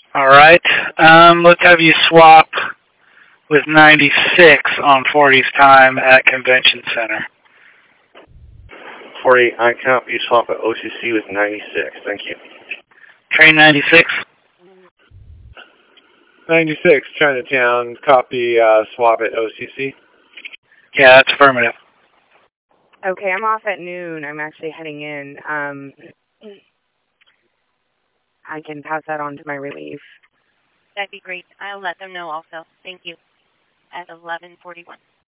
All right. Let's have you swap with 96 on 40's time at Convention Center. 40, I copy swap at OCC with 96. Thank you. Train 96. 96, Chinatown, copy swap at OCC. Yeah, that's affirmative. Okay, I'm off at noon. I'm actually heading in. I can pass that on to my relief. That'd be great. I'll let them know also. Thank you. At 11:41.